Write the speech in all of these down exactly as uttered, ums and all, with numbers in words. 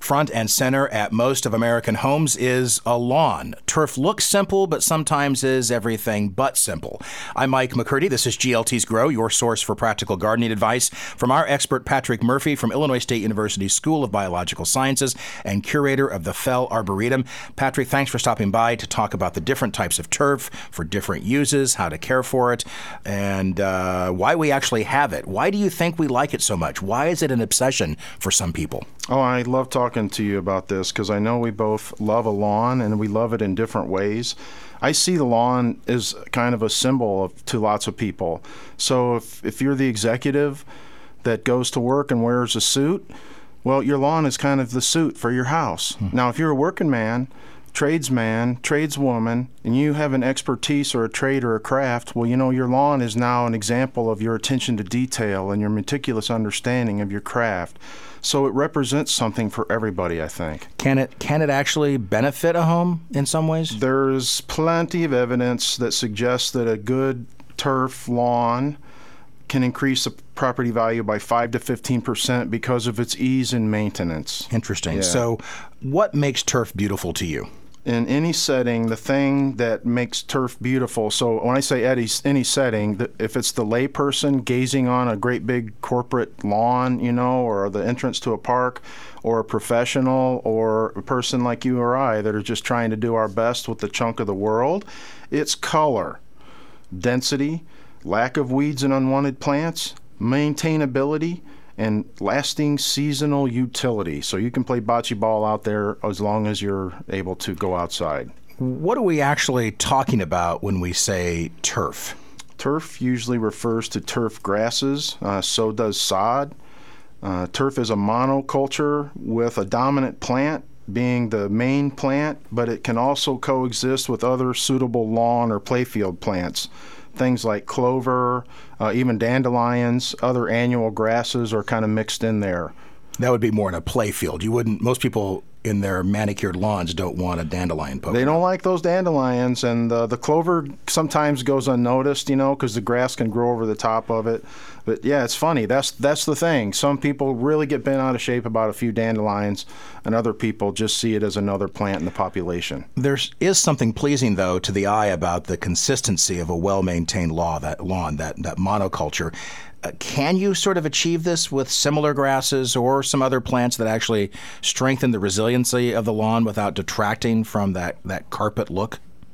front and center at most of American homes is a lawn. Turf looks simple, but sometimes is everything but simple. I'm Mike McCurdy. This is G L T's Grow, your source for practical gardening advice from our expert Patrick Murphy from Illinois State University School of Biological Sciences and curator of the Fell Arboretum. Patrick, thanks for stopping by to talk about the different types of turf for different uses, how to care for it, and uh, why we actually have it. Why do you think we like it so much? Why is it an obsession for some people? Oh, I love talking to you about this because I know we both love a lawn and we love it in different ways. I see the lawn as kind of a symbol of, to lots of people. So if, if you're the executive that goes to work and wears a suit, well, your lawn is kind of the suit for your house. Hmm. Now, if you're a working man, tradesman, tradeswoman, and you have an expertise or a trade or a craft, well, you know, your lawn is now an example of your attention to detail and your meticulous understanding of your craft. So it represents something for everybody, I think. Can it can it actually benefit a home in some ways? There's plenty of evidence that suggests that a good turf lawn can increase the property value by five to fifteen percent because of its ease in maintenance. Interesting. Yeah. So what makes turf beautiful to you? In any setting, the thing that makes turf beautiful, so when I say any, any setting, if it's the layperson gazing on a great big corporate lawn, you know, or the entrance to a park, or a professional, or a person like you or I that are just trying to do our best with the chunk of the world, it's color, density, lack of weeds and unwanted plants, maintainability, and lasting seasonal utility. So you can play bocce ball out there as long as you're able to go outside. What are we actually talking about when we say turf? Turf usually refers to turf grasses. Uh, so does sod. Uh, turf is a monoculture with a dominant plant being the main plant, but it can also coexist with other suitable lawn or playfield plants. Things like clover, uh, even dandelions, other annual grasses are kind of mixed in there. That would be more in a play field. You wouldn't, most people in their manicured lawns don't want a dandelion poke. They don't like those dandelions, and uh, the clover sometimes goes unnoticed, you know, because the grass can grow over the top of it. But yeah, it's funny. That's that's the thing. Some people really get bent out of shape about a few dandelions, and other people just see it as another plant in the population. There is something pleasing, though, to the eye about the consistency of a well-maintained law, that lawn, that, that monoculture. Uh, can you sort of achieve this with similar grasses or some other plants that actually strengthen the resiliency of the lawn without detracting from that, that carpet look?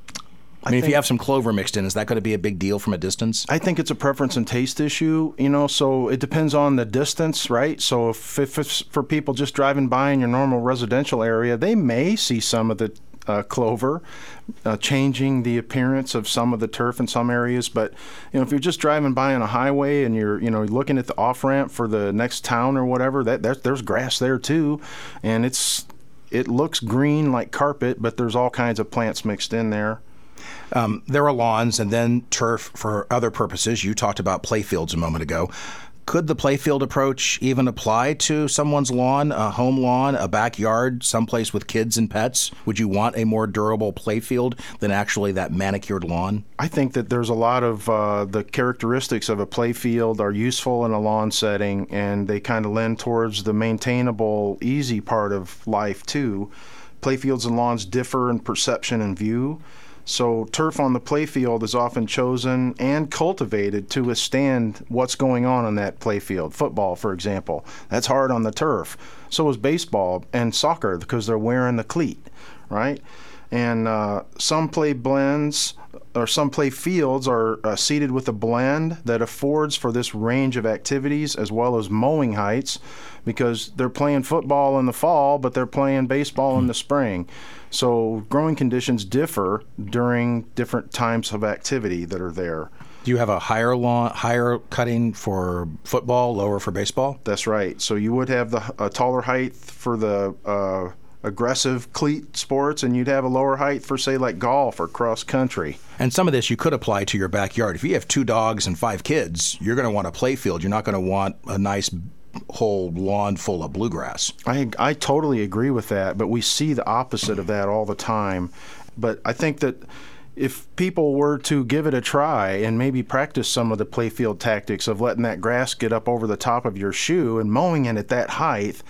I mean, I if you have some clover mixed in, is that going to be a big deal from a distance? I think it's a preference and taste issue, you know, so it depends on the distance, right? So if, if it's for people just driving by in your normal residential area, they may see some of the Uh, clover, uh, changing the appearance of some of the turf in some areas. But you know, if you're just driving by on a highway and you're you know looking at the off ramp for the next town or whatever, that there's, there's grass there too, and it's it looks green like carpet, but there's all kinds of plants mixed in there. Um, there are lawns and then turf for other purposes. You talked about playfields a moment ago. Could the playfield approach even apply to someone's lawn, a home lawn, a backyard, someplace with kids and pets? Would you want a more durable playfield than actually that manicured lawn? I think that there's a lot of uh, the characteristics of a playfield are useful in a lawn setting, and they kind of lend towards the maintainable, easy part of life too. Playfields and lawns differ in perception and view. So turf on the playfield is often chosen and cultivated to withstand what's going on on that playfield. Football, for example, that's hard on the turf. So is baseball and soccer because they're wearing the cleat, right? And uh, some play blends or some play fields are uh, seeded with a blend that affords for this range of activities as well as mowing heights because they're playing football in the fall, but they're playing baseball in the spring. So growing conditions differ during different times of activity that are there. Do you have a higher lawn, higher cutting for football, lower for baseball? That's right. So you would have the a taller height for the uh, aggressive cleat sports, and you'd have a lower height for, say, like golf or cross country. And some of this you could apply to your backyard. If you have two dogs and five kids, you're going to want a play field. You're not going to want a nice whole lawn full of bluegrass. I I totally agree with that, but we see the opposite of that all the time. But I think that if people were to give it a try and maybe practice some of the playfield tactics of letting that grass get up over the top of your shoe and mowing it at that height,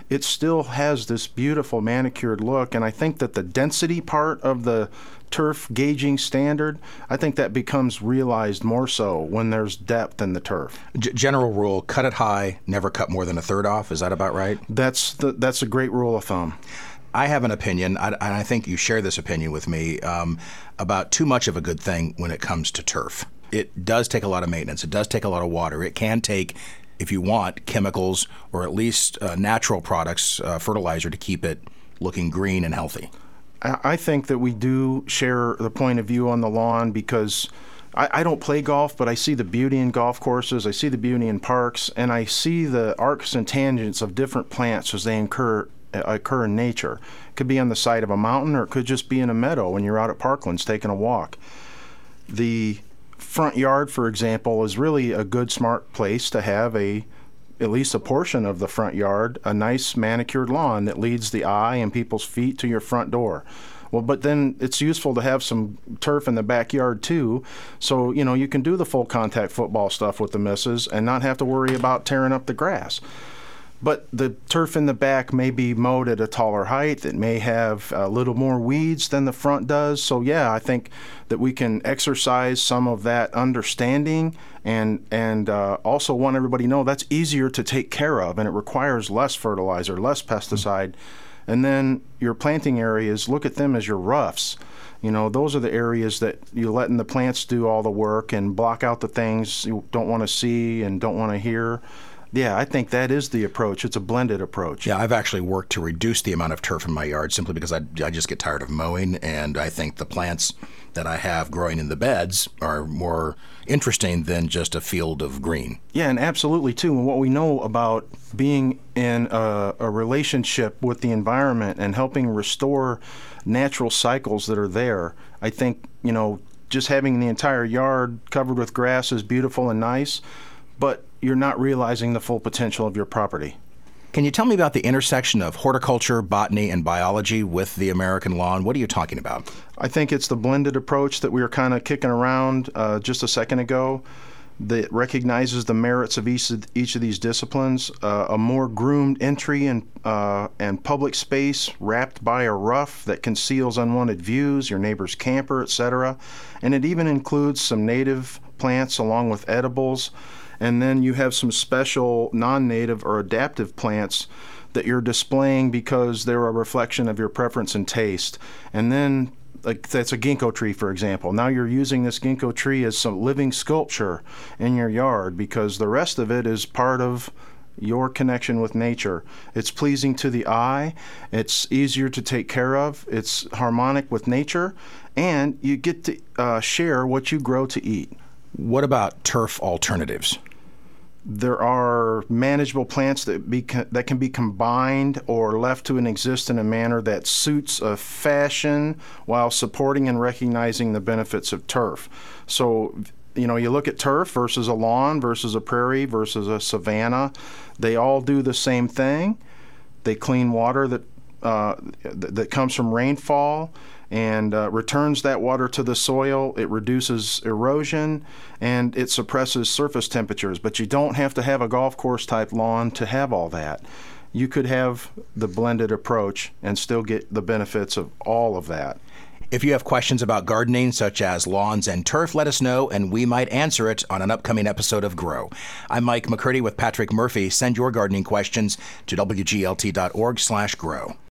it still has this beautiful manicured look. And I think that the density part of the turf gauging standard, I think that becomes realized more so when there's depth in the turf. G- general rule, cut it high, never cut more than a third off. Is that about right? That's the, that's a great rule of thumb. I have an opinion, and I think you share this opinion with me, um, about too much of a good thing when it comes to turf. It does take a lot of maintenance. It does take a lot of water. It can take, if you want, chemicals or at least uh, natural products, uh, fertilizer, to keep it looking green and healthy. I think that we do share the point of view on the lawn because I, I don't play golf, but I see the beauty in golf courses, I see the beauty in parks, and I see the arcs and tangents of different plants as they incur, occur in nature. It could be on the side of a mountain, or it could just be in a meadow when you're out at Parklands taking a walk. The front yard, for example, is really a good, smart place to have a at least a portion of the front yard, a nice manicured lawn that leads the eye and people's feet to your front door. Well, but then it's useful to have some turf in the backyard too, so you know you can do the full contact football stuff with the missus and not have to worry about tearing up the grass. But the turf in the back may be mowed at a taller height. It may have a little more weeds than the front does. So yeah, I think that we can exercise some of that understanding and and uh, also want everybody to know that's easier to take care of, and it requires less fertilizer, less pesticide. And then your planting areas, look at them as your roughs. You know, those are the areas that you're letting the plants do all the work and block out the things you don't want to see and don't want to hear. Yeah, I think that is the approach. It's a blended approach. Yeah, I've actually worked to reduce the amount of turf in my yard simply because I, I just get tired of mowing, and I think the plants that I have growing in the beds are more interesting than just a field of green. Yeah, and absolutely, too. And what we know about being in a, a relationship with the environment and helping restore natural cycles that are there, I think, you know, just having the entire yard covered with grass is beautiful and nice, but you're not realizing the full potential of your property. Can you tell me about the intersection of horticulture, botany, and biology with the American lawn? What are you talking about? I think it's the blended approach that we were kind of kicking around uh, just a second ago that recognizes the merits of each of, each of these disciplines. Uh, a more groomed entry and, uh, and public space wrapped by a rough that conceals unwanted views, your neighbor's camper, et cetera. And it even includes some native plants along with edibles. And then you have some special non-native or adaptive plants that you're displaying because they're a reflection of your preference and taste. And then, like that's a ginkgo tree, for example. Now you're using this ginkgo tree as some living sculpture in your yard because the rest of it is part of your connection with nature. It's pleasing to the eye, it's easier to take care of, it's harmonic with nature, and you get to uh, share what you grow to eat. What about turf alternatives? There are manageable plants that be that can be combined or left to exist in a manner that suits a fashion while supporting and recognizing the benefits of turf. So, you know, you look at turf versus a lawn versus a prairie versus a savanna. They all do the same thing. They clean water that uh, that comes from rainfall and uh, returns that water to the soil. It reduces erosion and it suppresses surface temperatures. But you don't have to have a golf course type lawn to have all that. You could have the blended approach and still get the benefits of all of that. If you have questions about gardening, such as lawns and turf, let us know, and we might answer it on an upcoming episode of Grow. I'm Mike McCurdy with Patrick Murphy. Send your gardening questions to W G L T dot org slash grow.